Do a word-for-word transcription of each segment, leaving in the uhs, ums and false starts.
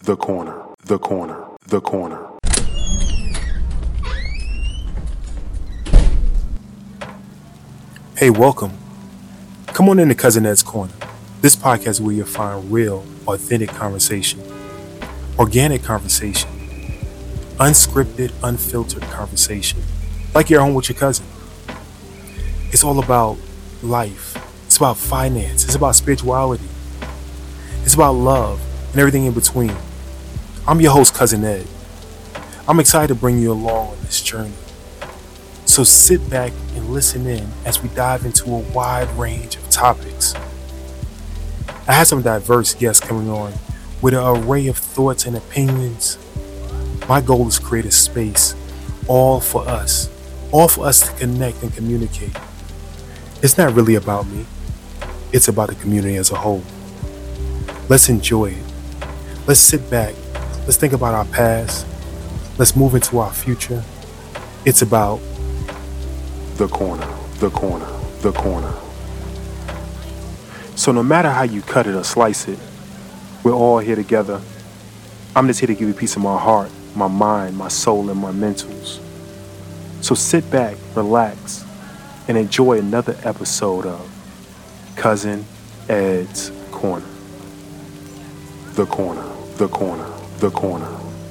The corner, the corner, the corner. Hey, welcome. Come on into Cousin Ed's Corner. This podcast is where you'll find real, authentic conversation, organic conversation, unscripted, unfiltered conversation, like you're home with your cousin. It's all about life. It's about finance. It's about spirituality. It's about love and everything in between. I'm your host, Cousin Ed. I'm excited to bring you along on this journey. So sit back and listen in as we dive into a wide range of topics. I have some diverse guests coming on with an array of thoughts and opinions. My goal is to create a space all for us, all for us to connect and communicate. It's not really about me. It's about the community as a whole. Let's enjoy it. Let's sit back. Let's think about our past. Let's move into our future. It's about the corner, the corner, the corner. So no matter how you cut it or slice it, we're all here together. I'm just here to give you a piece of my heart, my mind, my soul, and my mentals. So sit back, relax, and enjoy another episode of Cousin Ed's Corner. The corner, the corner, the corner.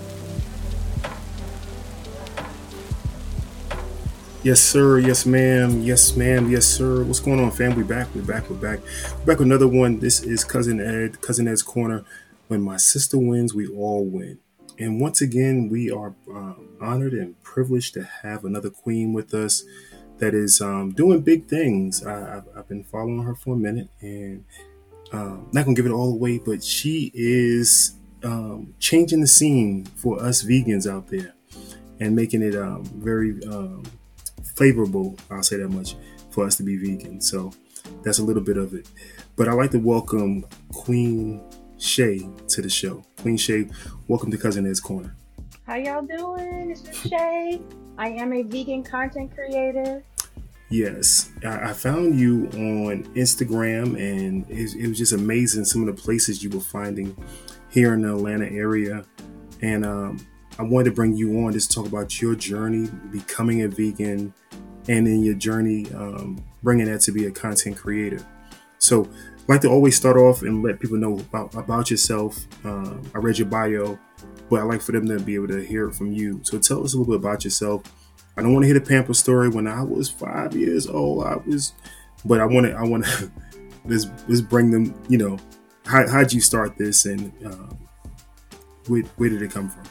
Yes, sir. Yes, ma'am. Yes, ma'am. Yes, sir. What's going on, fam? We back. We're back. We're back. We're back with another one. This is Cousin Ed, Cousin Ed's Corner. When my sister wins, we all win. And once again, we are uh, honored and privileged to have another queen with us that is um, doing big things. I, I've, I've been following her for a minute, and um, not gonna give it all away, but she is um, changing the scene for us vegans out there and making it um, very um, favorable, I'll say that much, for us to be vegan. So that's a little bit of it. But I'd like to welcome Queen Shay to the show. Queen Shay, welcome to Cousin Ed's Corner. How y'all doing? This is Shay. I am a vegan content creator. Yes, I, I found you on Instagram, and it, it was just amazing some of the places you were finding here in the Atlanta area. And um, I wanted to bring you on just to talk about your journey becoming a vegan and in your journey um, bringing that to be a content creator. So I'd like to always start off and let people know about, about yourself. Um, I read your bio, but I'd like for them to be able to hear it from you. So tell us a little bit about yourself. I don't want to hear the pamper story. When I was five years old, I was, but I want to, I want to, let's, let's bring them, you know, how, how'd you start this and um, where, where did it come from?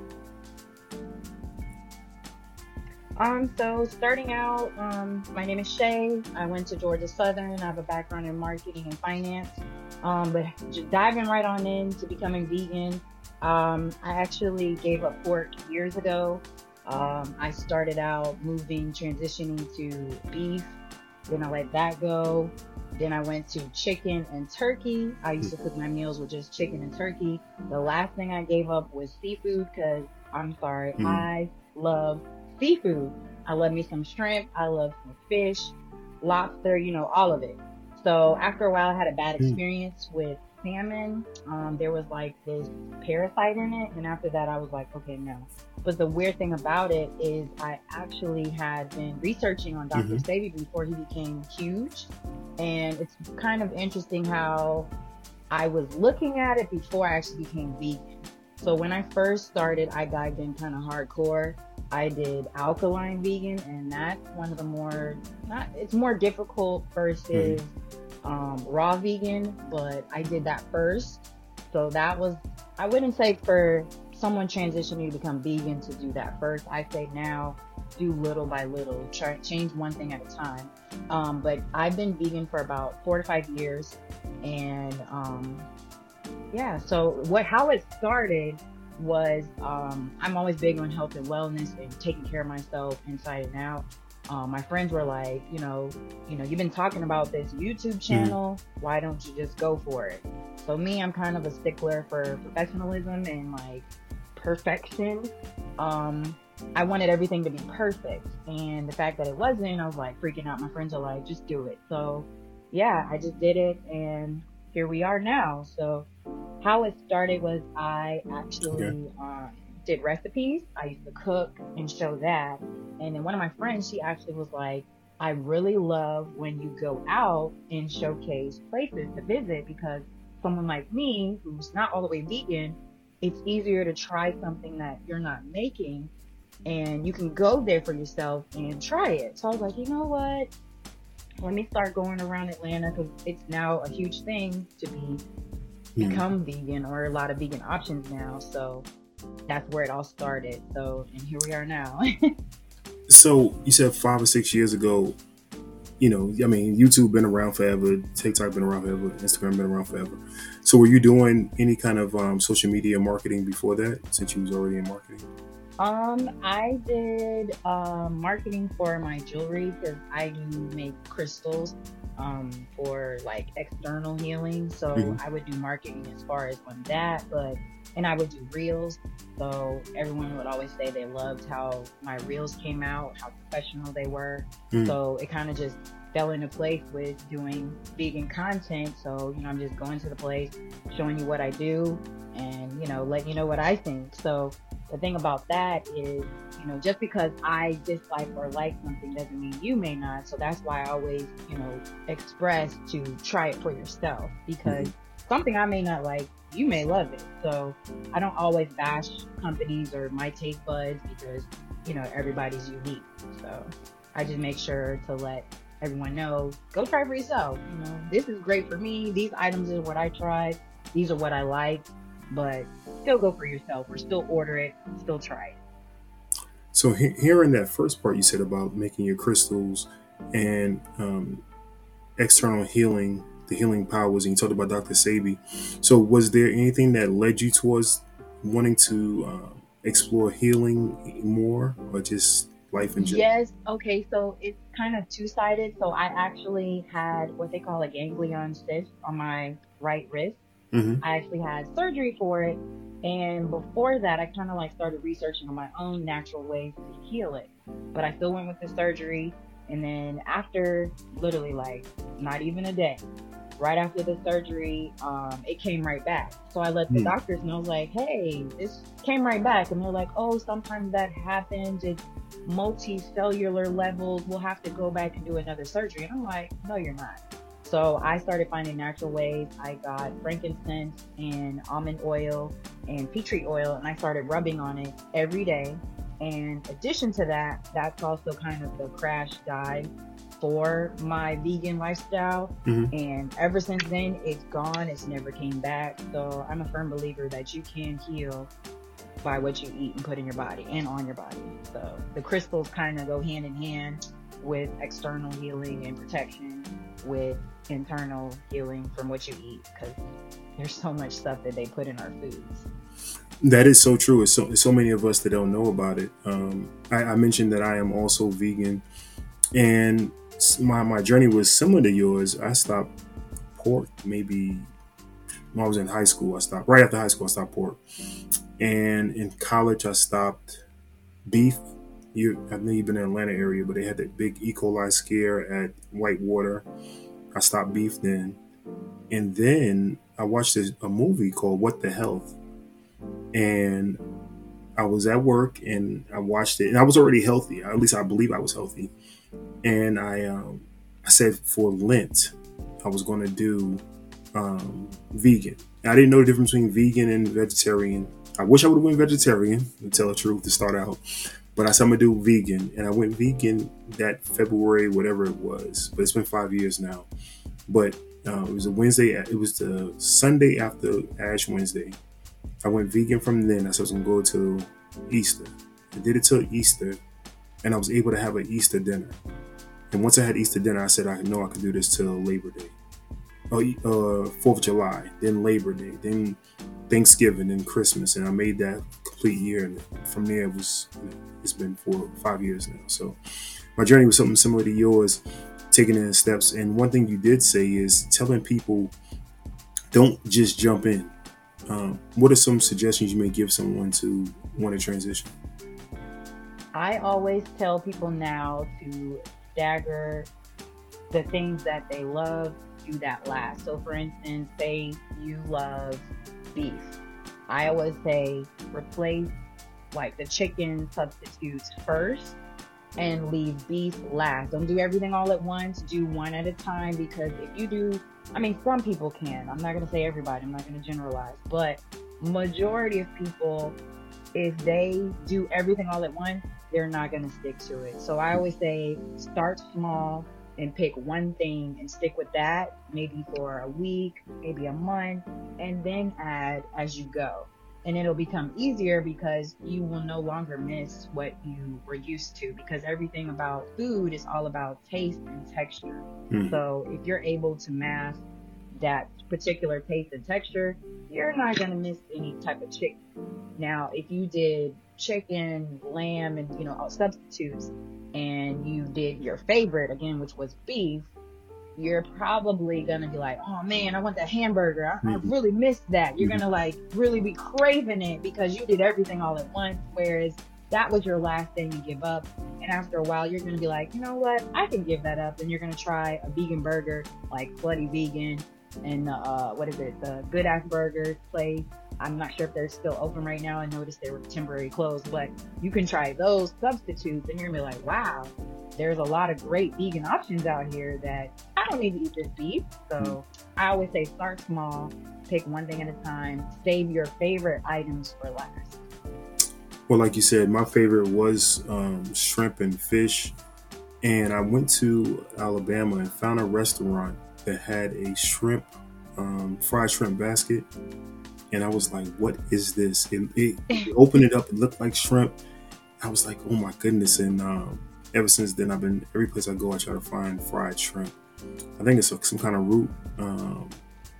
Um, so starting out, um, my name is Shay. I went to Georgia Southern. I have a background in marketing and finance. Um, but just diving right on into becoming vegan, um, I actually gave up pork years ago. Um, I started out moving, transitioning to beef. Then I let that go. Then I went to chicken and turkey. I used to cook my meals with just chicken and turkey. The last thing I gave up was seafood because I'm sorry, mm. I love seafood. I love me some shrimp. I love some fish, lobster, you know, all of it. So after a while, I had a bad experience with salmon. Um, there was like this parasite in it. And after that, I was like, okay, no. But the weird thing about it is I actually had been researching on doctor Mm-hmm. Sebi before he became huge. And it's kind of interesting how I was looking at it before I actually became vegan. So when I first started, I dived in kind of hardcore. I did alkaline vegan, and that's one of the more, not, it's more difficult versus mm-hmm. um, raw vegan, but I did that first. So that was, I wouldn't say for someone transitioning to become vegan to do that first. I say now, do little by little, try change one thing at a time. Um, but I've been vegan for about four to five years, and um, yeah. So what, how it started was um, I'm always big on health and wellness and taking care of myself inside and out. Um, my friends were like, you know, you know, you've been talking about this YouTube channel. Mm-hmm. Why don't you just go for it? So me, I'm kind of a stickler for professionalism and like perfection. Um, I wanted everything to be perfect, and the fact that it wasn't, I was like freaking out. My friends are like, just do it. So yeah, I just did it, and here we are now. So how it started was I Okay. actually um, did recipes. I used to cook and show that. And then one of my friends, she actually was like, I really love when you go out and showcase places to visit because someone like me, who's not all the way vegan, it's easier to try something that you're not making and you can go there for yourself and try it. So I was like, you know what? Let me start going around Atlanta because it's now a huge thing to be Hmm. become vegan or a lot of vegan options now. So that's where it all started. So, and here we are now. So you said five or six years ago. You know, I mean, YouTube been around forever, TikTok been around forever, Instagram been around forever. So were you doing any kind of um, social media marketing before that, since you was already in marketing? Um, I did um marketing for my jewelry because I do make crystals um for like external healing. So Hmm. I would do marketing as far as on that, but and I would do reels. So everyone would always say they loved how my reels came out, how professional they were. Hmm. So it kind of just fell into place with doing vegan content. So, you know, I'm just going to the place, showing you what I do and, you know, letting you know what I think. So the thing about that is, you know, just because I dislike or like something doesn't mean you may not. So that's why I always, you know, express to try it for yourself because Hmm. something I may not like, you may love it. So I don't always bash companies or my taste buds because, you know, everybody's unique. So I just make sure to let everyone know, go try for yourself. You know, this is great for me. These items are what I tried. These are what I like. But still go for yourself or still order it, still try it. So he- hearing that first part you said about making your crystals and um, external healing, the healing powers, and you talked about doctor Sabi. So was there anything that led you towards wanting to uh, explore healing more, or just life in general? Yes, okay, so it's kind of two-sided. So I actually had what they call a ganglion cyst on my right wrist. Hmm. I actually had surgery for it. And before that, I kind of like started researching on my own natural ways to heal it. But I still went with the surgery. And then after literally like not even a day, right after the surgery, um, it came right back. So I let the doctors know, like, hey, this came right back. And they're like, oh, sometimes that happens. It's multicellular levels. We'll have to go back and do another surgery. And I'm like, no, you're not. So I started finding natural ways. I got frankincense and almond oil and tea tree oil, and I started rubbing on it every day. And addition to that, that's also kind of the crash dive for my vegan lifestyle. Hmm. And ever since then, it's gone. It's never came back. So I'm a firm believer that you can heal by what you eat and put in your body and on your body. So the crystals kind of go hand in hand with external healing and protection with internal healing from what you eat because there's so much stuff that they put in our foods. That is so true. It's so, it's so many of us that don't know about it. Um, I, I mentioned that I am also vegan, and s- my, my journey was similar to yours. I stopped pork maybe when I was in high school. I stopped right after high school. I stopped pork, and in college I stopped beef. You, I know you've been in the Atlanta area, but they had that big E. coli scare at Whitewater. I stopped beef then, and then I watched this, a movie called What the Health, and I was at work and I watched it, and I was already healthy. At least I believe I was healthy. And I, um, I said for Lent, I was going to do um, vegan. I didn't know the difference between vegan and vegetarian. I wish I would have went vegetarian, to tell the truth, to start out. But I said I'm gonna do vegan, and I went vegan that February, whatever it was. But it's been five years now. But uh, it was a Wednesday. It was the Sunday after Ash Wednesday. I went vegan from then. I said I was gonna go to Easter. I did it till Easter, and I was able to have an Easter dinner. And once I had Easter dinner, I said I know I could do this till Labor Day, oh, uh, Fourth of July, then Labor Day, then Thanksgiving, then Christmas, and I made that complete year. And from there, it was you know, it's been for five years now. So my journey was something similar to yours, taking it in steps. And one thing you did say is telling people don't just jump in. Um, what are some suggestions you may give someone to want to transition? I always tell people now to stagger the things that they love, do that last. So for instance, say you love beef. I always say replace like the chicken substitutes first and leave beef last. Don't do everything all at once. Do one at a time, because if you do, I mean, some people can. I'm not going to say everybody. I'm not going to generalize. But majority of people, if they do everything all at once, they're not going to stick to it. So I always say start small and pick one thing and stick with that, maybe for a week, maybe a month, and then add as you go. And it'll become easier because you will no longer miss what you were used to, because everything about food is all about taste and texture. Mm. So if you're able to master that particular taste and texture, you're not going to miss any type of chicken. Now, if you did chicken, lamb, and, you know, all substitutes, and you did your favorite again, which was beef, you're probably going to be like, oh man, I want that hamburger. I, I really missed that. You're mm-hmm. going to like really be craving it because you did everything all at once. Whereas that was your last thing to give up. And after a while, you're going to be like, you know what? I can give that up. And you're going to try a vegan burger like Slutty Vegan and uh, what is it? The Good Ass Burger place. I'm not sure if they're still open right now. I noticed they were temporarily closed, but you can try those substitutes and you're going to be like, wow, there's a lot of great vegan options out here that I don't need to eat this beef. So I always say start small, pick one thing at a time, save your favorite items for last. Well, like you said, my favorite was um, shrimp and fish. And I went to Alabama and found a restaurant that had a shrimp, um, fried shrimp basket. And I was like, what is this? It, it, it opened it up. It looked like shrimp. I was like, oh my goodness. And um, ever since then, I've been, every place I go, I try to find fried shrimp. I think it's some kind of root. Um,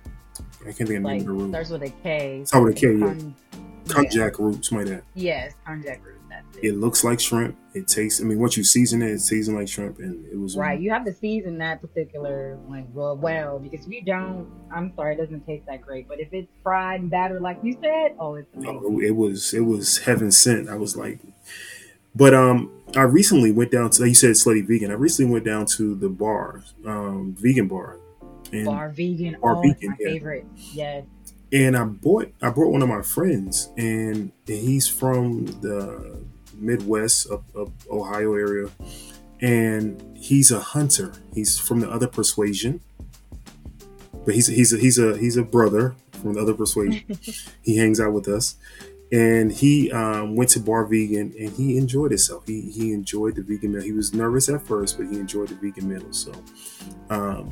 I can't think of the name of the root. Starts with a K. Starts with a K, yeah. Con- Konjac yeah. root, something like that. Yes, konjac root. That's it. It looks like shrimp. It tastes, I mean, once you season it, it's seasoned like shrimp. And it was. Right. You have to season that particular one well, well, because if you don't, I'm sorry, it doesn't taste that great. But if it's fried and battered like you said, oh, it's amazing. Oh, it was, it was heaven sent. I was like, but um, I recently went down to, like you said, Slutty Vegan. I recently went down to the bar, um, vegan bar. And bar Vegan. Bar oh, Vegan, my yeah. favorite. Yes. And I bought, I brought one of my friends, and he's from the Midwest, up, up Ohio area, and he's a hunter. He's from the other persuasion, but he's he's a, he's a he's a brother from the other persuasion. He hangs out with us, and he um, went to Bar Vegan, and he enjoyed himself. He he enjoyed the vegan meal. He was nervous at first, but he enjoyed the vegan meal. So. Um,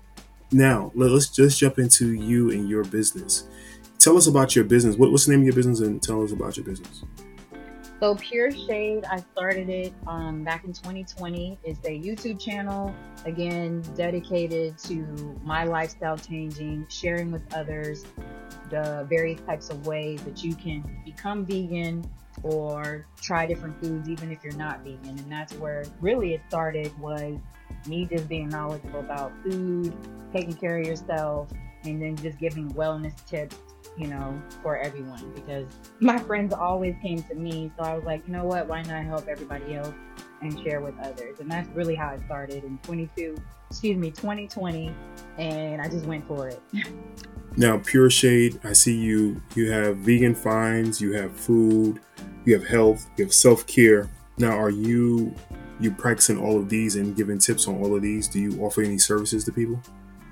Now, let's just jump into you and your business. Tell us about your business. What, what's the name of your business, and tell us about your business. So Pure Shade, I started it um, back in twenty twenty. It's a YouTube channel, again, dedicated to my lifestyle changing, sharing with others the various types of ways that you can become vegan or try different foods, even if you're not vegan. And that's where really it started, was me just being knowledgeable about food, taking care of yourself, and then just giving wellness tips, you know, for everyone, because my friends always came to me. So I was like, you know what, why not help everybody else and share with others? And that's really how it started in twenty-two, excuse me, twenty twenty. And I just went for it. Now, Pure Shade, I see you, you have vegan finds, you have food, you have health, you have self-care. Now, are you you practicing all of these and giving tips on all of these? Do you offer any services to people?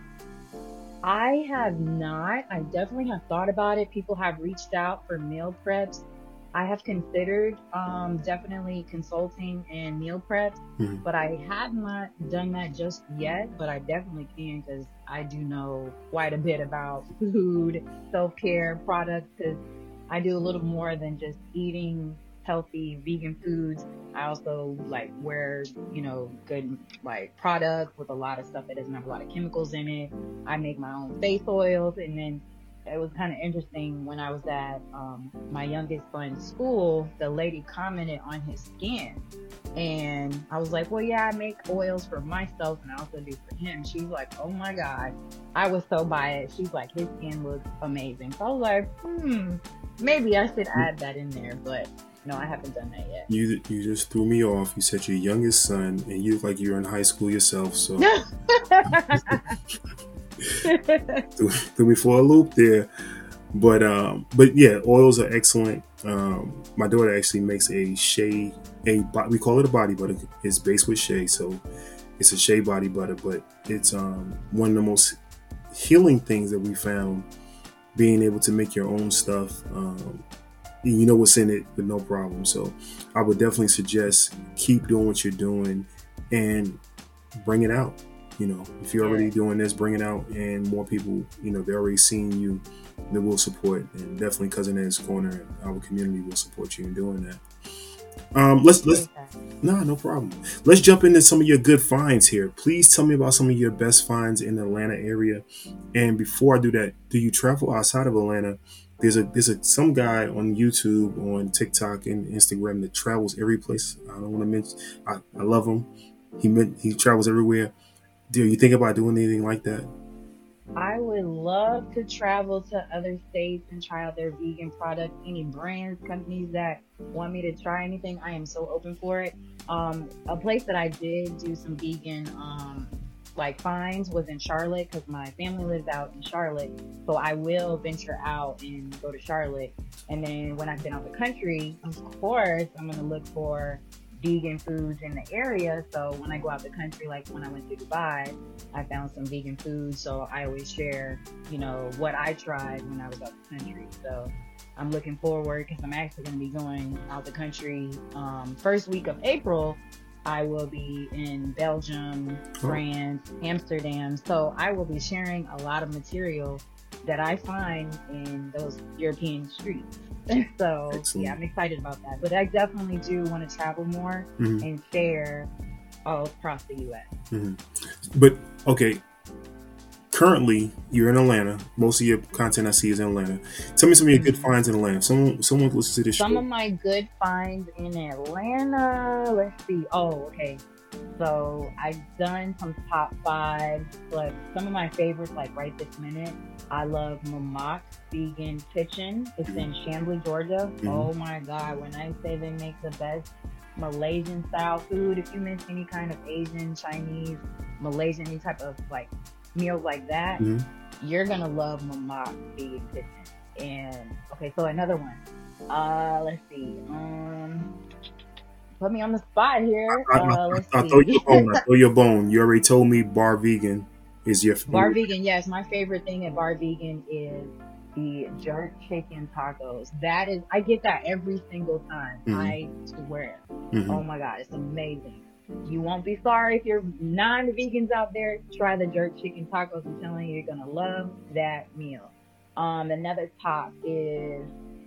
I have not. I definitely have thought about it. People have reached out for meal preps. I have considered um, definitely consulting and meal preps, mm-hmm. but I have not done that just yet. But I definitely can, because I do know quite a bit about food, self-care products, because I do a little more than just eating healthy vegan foods. I also like wear, you know, good like products with a lot of stuff that doesn't have a lot of chemicals in it. I make my own face oils. And then it was kind of interesting when I was at um, my youngest son's school, the lady commented on his skin, and I was like, well, yeah, I make oils for myself and I also do for him. She's like, oh my God, I was so biased. She's like, his skin looks amazing. So I was like, hmm, maybe I should add that in there, but no, I haven't done that yet. You you just threw me off. You said your youngest son, and you look like you're in high school yourself. So threw, threw me for a loop there. But um, but yeah, oils are excellent. Um, my daughter actually makes a shea, a bo- we call it a body butter. It's based with shea, so it's a shea body butter. But it's um, one of the most healing things that we found. Being able to make your own stuff, um, you know what's in it with no problem. So I would definitely suggest keep doing what you're doing and bring it out. You know, if you're already Yes. doing this, bring it out, and more people, you know, they're already seeing you, they will support, and definitely Cousin Ed's Corner and our community will support you in doing that. Um, let's let's Appreciate that. no, no problem. Let's jump into some of your good finds here. Please tell me about some of your best finds in the Atlanta area. And before I do that, do you travel outside of Atlanta? There's a there's a some guy on YouTube, on TikTok, and Instagram that travels every place. I don't want to mention. I, I love him. He meant he travels everywhere. Do you think about doing anything like that? I would love to travel to other states and try out their vegan products. Any brands, companies that want me to try anything, I am so open for it. Um, a place that I did do some vegan, um, like finds was in Charlotte because my family lives out in Charlotte. So I will venture out and go to Charlotte. And then when I've been out the country, of course, I'm going to look for vegan foods in the area. So when I go out the country, like when I went to Dubai, I found some vegan food, so I always share, you know, what I tried when I was out the country. So I'm looking forward because I'm actually going to be going out the country um, first week of April. I will be in Belgium, Oh, France, Amsterdam. So I will be sharing a lot of material that I find in those European streets. So yeah, excellent. I'm excited about that. But I definitely do want to travel more Hmm. and share all across the U S. Hmm. But okay, currently you're in Atlanta. Most of your content I see is in Atlanta. Tell me some of your good Mhm. finds in Atlanta. Someone someone listens to this Some show. of my good finds in Atlanta. Let's see. Oh, okay. So I've done some top five, but some of my favorites, like right this minute, I love Mamak Vegan Kitchen. It's Hmm. in Chamblee, Georgia. Hmm. Oh my God. When I say they make the best Malaysian style food, if you miss any kind of Asian, Chinese, Malaysian, any type of like meals like that, Hmm. you're gonna love Mamak Vegan Kitchen. And okay, so another one. Uh, let's see. Um, put me on the spot here. I, I, Uh, let's I throw you see. a bone. I throw you a bone. You already told me Bar Vegan is your. Bar Vegan, yes, my favorite thing at Bar Vegan is the jerk chicken tacos. That is, I get that every single time. Hmm. I swear. Hmm. Oh my God, it's amazing. You won't be sorry if you're non-vegans out there. Try the jerk chicken tacos. I'm telling you, you're gonna love that meal. Um, another top is,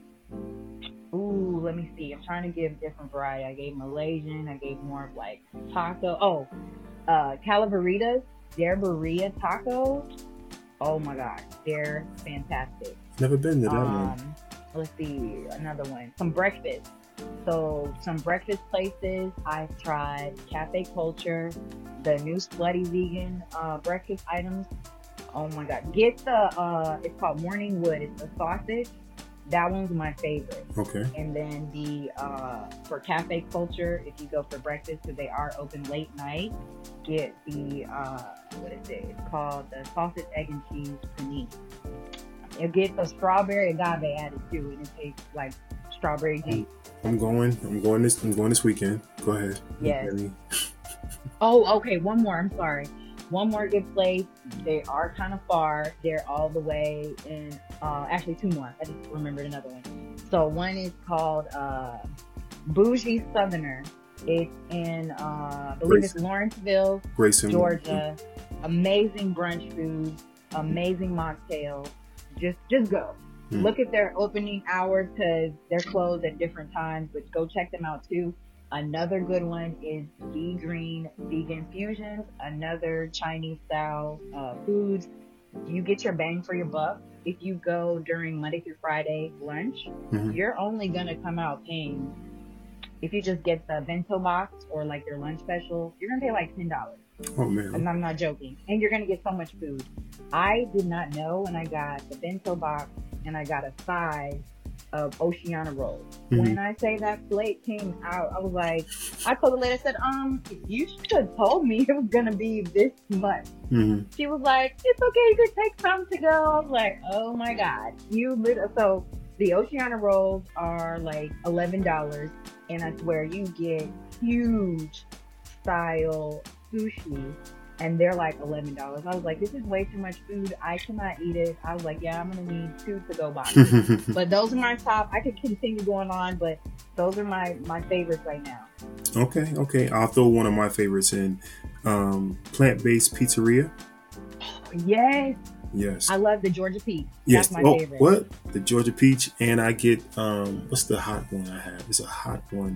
ooh, let me see. I'm trying to give different variety. I gave Malaysian. I gave more of like taco. Oh, uh, Calaveritas, their burrito tacos. Oh my God, they're fantastic. Never been to that one. Um, let's see, another one. Some breakfast. So some breakfast places I've tried. Cafe Culture, the new Slutty Vegan uh, breakfast items. Oh my God, get the uh, it's called Morning Wood. It's a sausage. That one's my favorite. Okay. And then the uh, for Cafe Culture, if you go for breakfast, because they are open late night, get the uh, what is it? It's called the sausage, egg, and cheese panini. It gets a strawberry agave added too, and it tastes like strawberry juice. I'm going. I'm going this. I'm going this weekend. Go ahead. Yes. Okay. Oh, okay. One more. I'm sorry. One more good place. They are kind of far. They're all the way in. Uh, actually, two more. I just remembered another one. So one is called uh, Bougie Southerner. It's in, uh, I believe it's Grayson. Lawrenceville, Grayson. Georgia. Amazing brunch food, amazing mocktails. Just, just go. Hmm. Look at their opening hours because they're closed at different times, but go check them out too. Another good one is Be Green Vegan Fusions, another Chinese style uh, foods. You get your bang for your buck. If you go during Monday through Friday lunch, Mhm. you're only gonna come out paying. If you just get the bento box or like their lunch special, you're gonna pay like ten dollars. Oh man. And I'm not joking. And you're gonna get so much food. I did not know when I got the bento box and I got a side of Oceana rolls. Mhm. When I say that plate came out, I was like, I told the lady, I said, um, you should have told me it was gonna be this much. Mhm. She was like, it's okay, you could take some to go. I was like, oh my God. You lit so the Oceana rolls are like eleven dollars, and I swear you get huge style sushi, and they're like eleven dollars. I was like, this is way too much food. I cannot eat it. I was like, yeah, I'm gonna need two to go boxes. But those are my top. I could continue going on, but those are my my favorites right now. Okay, okay. I'll throw one of my favorites in. Um, plant-based pizzeria. Yes, Yes. I love the Georgia Peach. Yes. That's my Oh, favorite. what? The Georgia Peach, and I get um, what's the hot one I have? It's a hot one.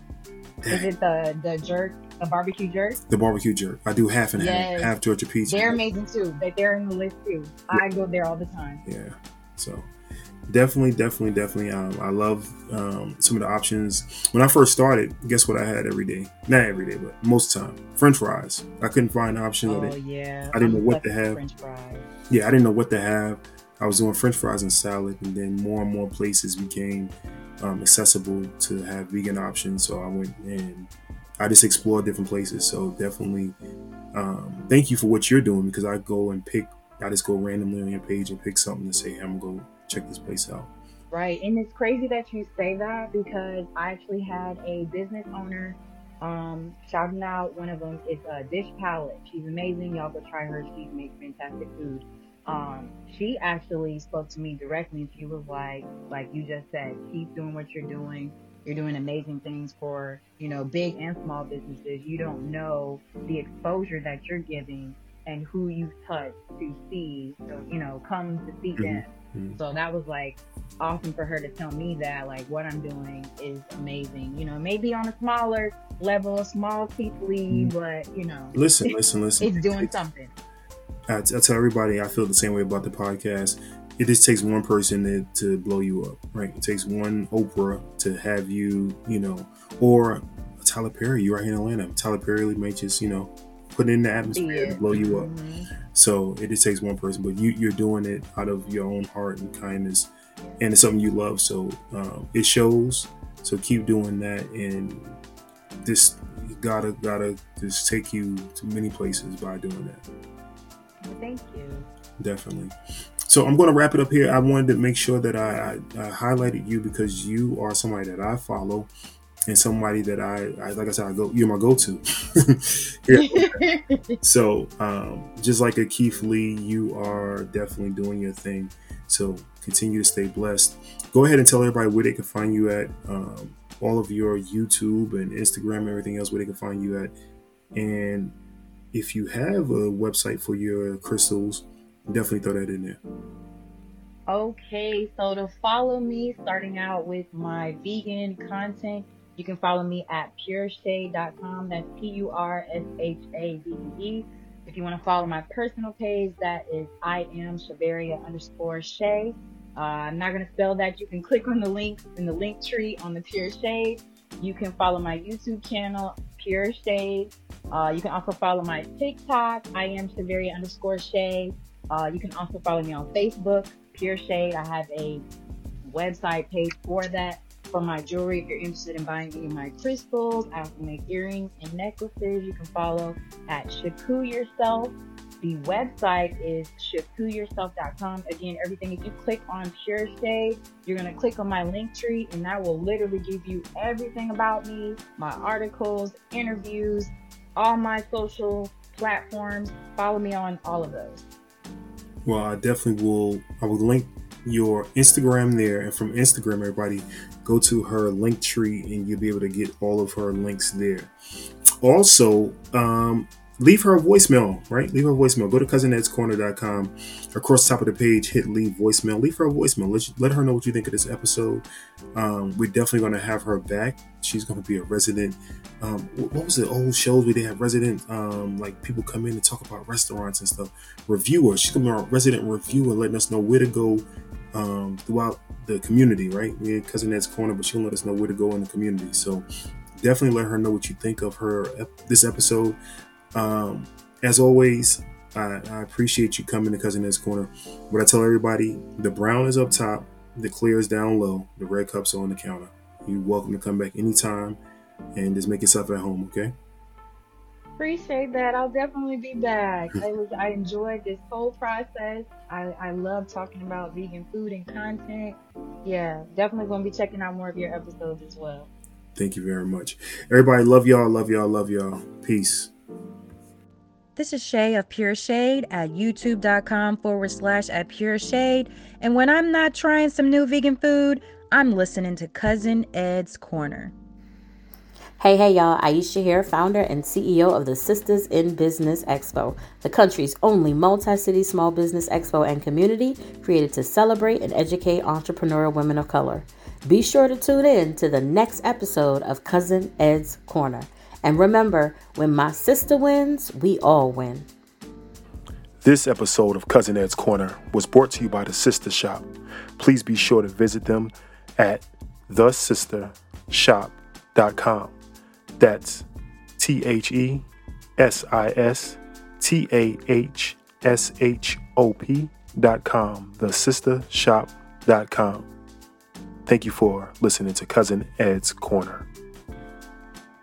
Is it the the jerk, the barbecue jerk? The barbecue jerk. I do half and half. Yes. Half Georgia Peach. They're amazing too. They they're in the list too. I go there all the time. Yeah. So definitely, definitely, definitely. Um, I love um, some of the options. When I first started, guess what I had every day? Not every day, but most of the time. French fries. I couldn't find options. I Oh didn't, yeah. I didn't I'm know what to obsessed with have. French fries. Yeah, I didn't know what to have. I was doing French fries and salad, and then more and more places became um, accessible to have vegan options. So I went and I just explored different places. So definitely, um, thank you for what you're doing, because I go and pick. I just go randomly on your page and pick something to say, I'm gonna go check this place out. Right. And it's crazy that you say that, because I actually had a business owner, um, shouting out one of them is uh, Dish Palette. She's amazing. Y'all go try her. She makes fantastic food. Um, she actually spoke to me directly, and she was like, like you just said, keep doing what you're doing. You're doing amazing things for, you know, big and small businesses. You don't know the exposure that you're giving and who you've touched to see, so, you know, come to see Mhm. them. Mhm. So that was like awesome for her to tell me that, like, what I'm doing is amazing. You know, maybe on a smaller level, small cheaply, Mhm. but you know, Listen, listen, listen. it's doing It's- something. I, I tell everybody I feel the same way about the podcast. It just takes one person to, to blow you up, right? It takes one Oprah to have you, you know, or Tyler Perry. You're right here in Atlanta. Tyler Perry may just, you know, put it in the atmosphere Yeah. to blow you up. Mhm. So it just takes one person, but you, you're doing it out of your own heart and kindness, and it's something you love. So um, it shows. So keep doing that, and this gotta gotta just take you to many places by doing that. Well, thank you. Definitely. So I'm going to wrap it up here. I wanted to make sure that I, I, I highlighted you, because you are somebody that I follow, and somebody that I, I like I said, I go. You're my go-to. Yeah. So um, just like a Keith Lee, you are definitely doing your thing. So continue to stay blessed. Go ahead and tell everybody where they can find you at. Um, all of your YouTube and Instagram and everything else, where they can find you at. And if you have a website for your crystals, definitely throw that in there. Okay, so to follow me, starting out with my vegan content, you can follow me at pure shade dot com. That's P U R S H A D E E. If you want to follow my personal page, that is I am Shavaria underscore Shay. Uh, I'm not going to spell that. You can click on the links in the link tree on the Pure Shade. You can follow my YouTube channel, Pure Shade. Uh, you can also follow my TikTok, I am Shavaria underscore Shay. Uh, you can also follow me on Facebook, Pure Shade. I have a website page for that. For my jewelry, if you're interested in buying any of my crystals, I also make earrings and necklaces. You can follow at Shaku Yourself. The website is shaku yourself dot com. Again, everything, if you click on Pure Shade, you're going to click on my link tree, and that will literally give you everything about me, my articles, interviews, all my social platforms. Follow me on all of those. Well, I definitely will. I will link your Instagram there, and from Instagram, everybody go to her link tree, and you'll be able to get all of her links there. Also, um, leave her a voicemail, right? Leave her a voicemail. Go to cousin ed's corner dot com. Across the top of the page, hit leave voicemail. Leave her a voicemail. Let, you, let her know what you think of this episode. Um, we're definitely going to have her back. She's going to be a resident. Um, what was the old shows where they have resident, um, like people come in and talk about restaurants and stuff? Reviewer. She's going to be a resident reviewer, letting us know where to go um, throughout the community, right? We're in Cousin Ed's Corner, but she'll let us know where to go in the community. So definitely let her know what you think of her this episode. Um, as always, I, I appreciate you coming to Cousin Ed's Corner. But I tell everybody, the brown is up top, The clear is down low. The red cups are on the counter. You're welcome to come back anytime and just make yourself at home, okay? Appreciate that. I'll definitely be back. I was I enjoyed this whole process. I, I love talking about vegan food and content. Yeah, definitely gonna be checking out more of your episodes as well. Thank you very much. Everybody, love y'all, love y'all, love y'all. Peace. This is Shay of Pure Shade at youtube.com forward slash at Pure Shade. And when I'm not trying some new vegan food, I'm listening to Cousin Ed's Corner. Hey, hey, y'all. Aisha here, founder and C E O of the Sisters in Business Expo, the country's only multi-city small business expo and community created to celebrate and educate entrepreneurial women of color. Be sure to tune in to the next episode of Cousin Ed's Corner. And remember, when my sister wins, we all win. This episode of Cousin Ed's Corner was brought to you by The Sister Shop. Please be sure to visit them at the sister shop dot com. That's T H E S I S T A H S H O P dot com. the sister shop dot com. Thank you for listening to Cousin Ed's Corner.